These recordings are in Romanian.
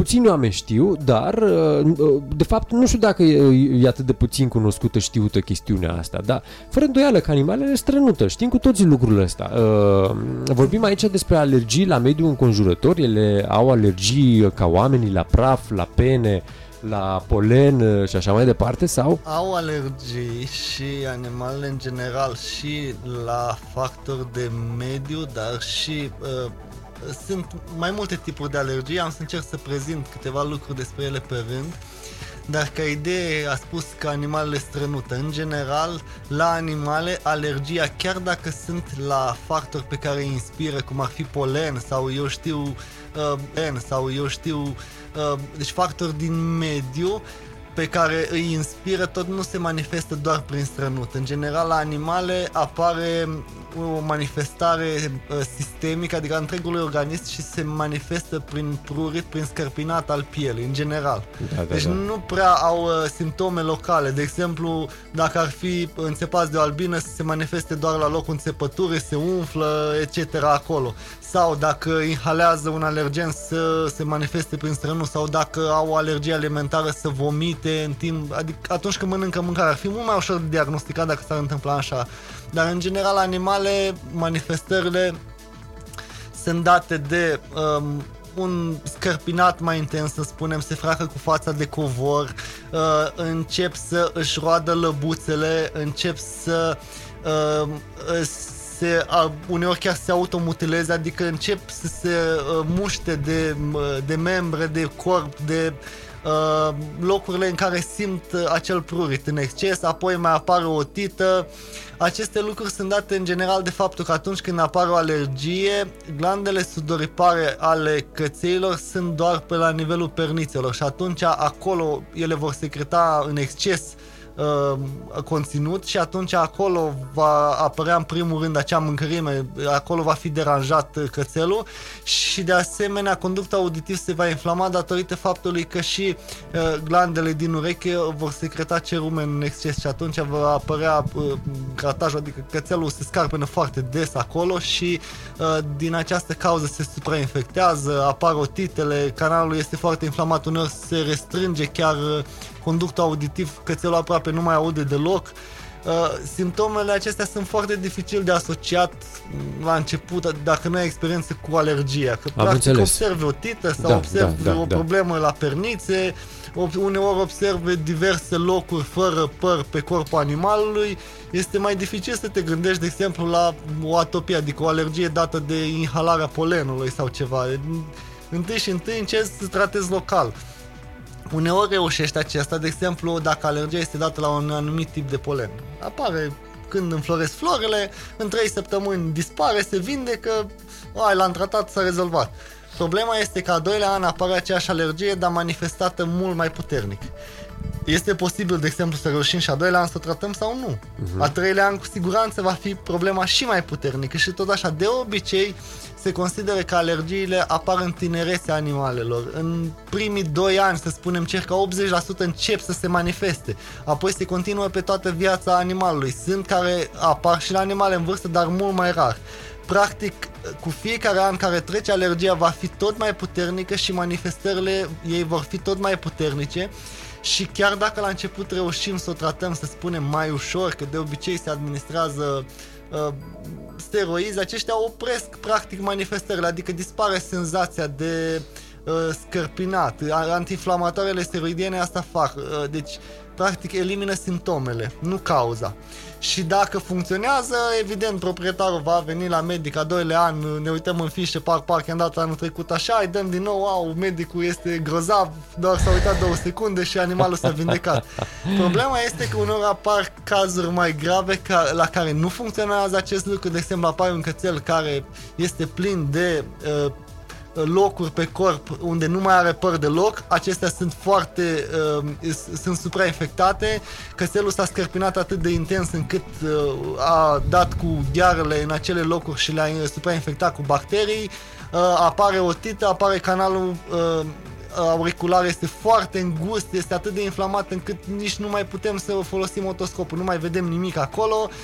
puțini oameni știu, dar de fapt nu știu dacă e atât de puțin cunoscută, știută chestiunea asta, dar fără îndoială că animalele strănută, știm cu toții lucrul ăsta. Vorbim aici despre alergii la mediul înconjurător, ele au alergii ca oamenii la praf, la pene, la polen și așa mai departe, sau? Au alergii și animalele în general și la factori de mediu, dar și sunt mai multe tipuri de alergii. Am să încerc să prezint câteva lucruri despre ele pe rând. Dar ca idee a spus că animalele strănută. În general, la animale, alergia, chiar dacă sunt la factori pe care îi inspiră, cum ar fi polen sau deci factori din mediu pe care îi inspiră, tot nu se manifestă doar prin strănut. În general, la animale apare o manifestare sistemică, adică întregului organism, și se manifestă prin prurit, prin scărpinat al pielii, în general. Deci nu prea au simptome locale. De exemplu, dacă ar fi înțepați de o albină, să se manifeste doar la locul înțepăturii, se umflă, etc. acolo. Sau dacă inhalează un alergen să se manifeste prin strănut, sau dacă au o alergie alimentară să vomite în timp, adică atunci când mănâncă mâncare. Ar fi mult mai ușor de diagnosticat dacă s-ar întâmpla așa. Dar în general animale, manifestările sunt date de un scărpinat mai intens, să spunem, se freacă cu fața de covor, încep să își roadă lăbuțele, încep să uneori chiar se automutileze, adică încep să se muște de membre, de corp, de locurile în care simt acel prurit în exces, apoi mai apare o otită. Aceste lucruri sunt date în general de faptul că atunci când apare o alergie, glandele sudoripare ale cățeilor sunt doar pe la nivelul pernițelor și atunci acolo ele vor secreta în exces conținut și atunci acolo va apărea în primul rând acea mâncărime, acolo va fi deranjat cățelul și de asemenea conducta auditiv se va inflama datorită faptului că și glandele din ureche vor secreta cerumen în exces și atunci va apărea gratajul, adică cățelul se scarpină foarte des acolo și din această cauză se suprainfectează, apar otitele, canalul este foarte inflamat, uneori se restrânge chiar conductul auditiv, cățelul aproape nu mai aude deloc. Simptomele acestea sunt foarte dificil de asociat la început dacă nu ai experiență cu alergia, că practic observi o tită sau observi o problemă la pernițe, uneori observi diverse locuri fără păr pe corpul animalului. Este mai dificil să te gândești, de exemplu, la o atopie, adică o alergie dată de inhalarea polenului sau ceva. Întâi încerci să tratezi local. Uneori reușești acesta, de exemplu, dacă alergia este dată la un anumit tip de polen. Apare când înfloresc florile, în 3 săptămâni dispare, se vindecă, l-am tratat, s-a rezolvat. Problema este că a doilea an apare aceeași alergie, dar manifestată mult mai puternic. Este posibil, de exemplu, să reușim și a doilea an să o tratăm sau nu. A treilea an, cu siguranță, va fi problema și mai puternică și tot așa. De obicei, se consideră că alergiile apar în tinerețea animalelor. În primii 2 ani, să spunem, circa 80% încep să se manifeste. Apoi se continuă pe toată viața animalului. Sunt care apar și la animale în vârstă, dar mult mai rar. Practic, cu fiecare an care trece, alergia va fi tot mai puternică și manifestările ei vor fi tot mai puternice. Și chiar dacă la început reușim să o tratăm, să spunem, mai ușor, că de obicei se administrează steroizi, aceștia opresc practic manifestările, adică dispare senzația de scărpinat. Antiinflamatoarele steroidiene asta fac, deci practic elimină simptomele, nu cauza. Și dacă funcționează, evident, proprietarul va veni la medic a doilea an, ne uităm în fișe, parcă am dat anul trecut așa, îi dăm din nou, medicul este grozav, doar s-a uitat 2 secunde și animalul s-a vindecat. Problema este că uneori apar cazuri mai grave la care nu funcționează acest lucru, de exemplu apare un cățel care este plin de locuri pe corp unde nu mai are păr deloc, acestea sunt sunt suprainfectate, cățelul s-a scărpinat atât de intens încât a dat cu ghearele în acele locuri și le-a suprainfectat cu bacterii, apare otită, apare canalul auricular, este foarte îngust, este atât de inflamat încât nici nu mai putem să folosim otoscopul, nu mai vedem nimic acolo.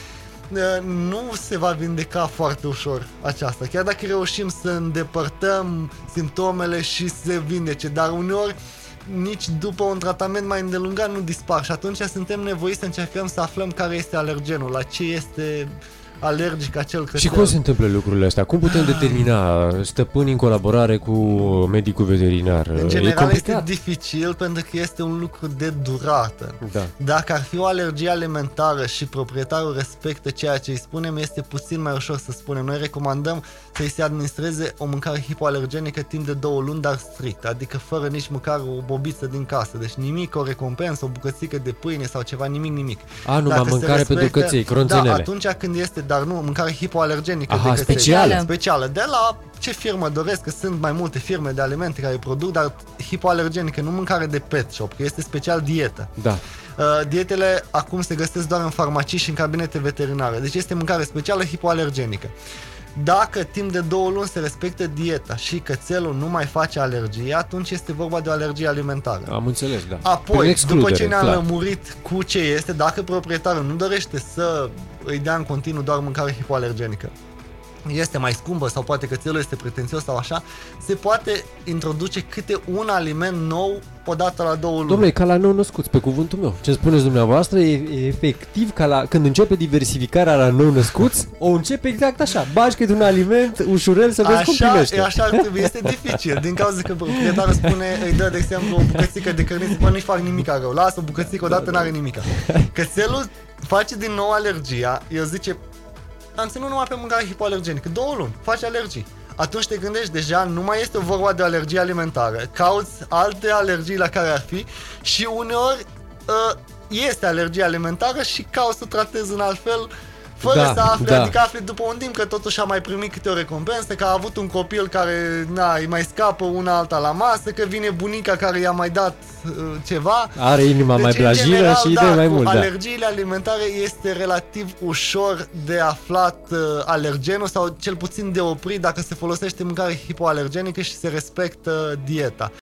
nu se va vindeca foarte ușor aceasta. Chiar dacă reușim să îndepărtăm simptomele și să se vindece, dar uneori nici după un tratament mai îndelungat nu dispar și atunci suntem nevoiți să încercăm să aflăm care este alergenul, la ce este alergic acel cățel. Și cum se întâmplă lucrurile astea? Cum putem determina, stăpânii în colaborare cu medicul veterinar? În general este dificil pentru că este un lucru de durată. Da. Dacă ar fi o alergie alimentară și proprietarul respectă ceea ce îi spunem, este puțin mai ușor să spunem. Noi recomandăm să-i se administreze o mâncare hipoalergenică timp de 2 luni, dar strict, adică fără nici măcar o bobiță din casă. Deci nimic, o recompensă, o bucățică de pâine sau ceva, nimic. Numai mâncare pentru căței, cronțenele. Da, atunci când este, dar nu, mâncare hipoalergenică de căței. Specială. De la ce firmă doresc, că sunt mai multe firme de alimente care produc, dar hipoalergenică, nu mâncare de pet shop, că este special dietă. Da. Dietele acum se găsesc doar în farmacii și în cabinete veterinare. Deci este mâncare specială hipoalergenică. Dacă timp de 2 luni se respectă dieta și cățelul nu mai face alergie, atunci este vorba de o alergie alimentară. Am înțeles, da. Apoi, după ce ne-am lămurit cu ce este, dacă proprietarul nu dorește să îi dea în continuu doar mâncare hipoalergenică, este mai scumpă sau poate cățelul este pretențios sau așa, se poate introduce câte un aliment nou odată la 2 luni. Dom'le, ca la nou-născuți, pe cuvântul meu. Ce spuneți dumneavoastră e efectiv ca când începe diversificarea la nou-născuți, o începe exact așa. Bagi câte un aliment ușurel să vezi cum primește. Așa ar trebui, este dificil, din cauza că proprietarul spune, îi dă de exemplu o bucățică de cărniță, bă, nu-i fac nimica rău, lasă o bucățică odată, n-are nimica. Cățelul face din nou alergia, el zice, am ținut numai pe mâncare hipoalergenică, 2 luni, faci alergii. Atunci te gândești, deja nu mai este vorba de alergie alimentară, cauți alte alergii la care ar fi și uneori este alergie alimentară și cauți să tratezi în alt fel, fără să afli, adică afli după un timp că totuși a mai primit câte o recompensă, că a avut un copil care îi mai scapă una alta la masă, că vine bunica care i-a mai dat ceva. Are inima mai blajină și idei mai mult. Alergiile alimentare este relativ ușor de aflat alergenul sau cel puțin de oprit dacă se folosește mâncare hipoalergenică și se respectă dieta.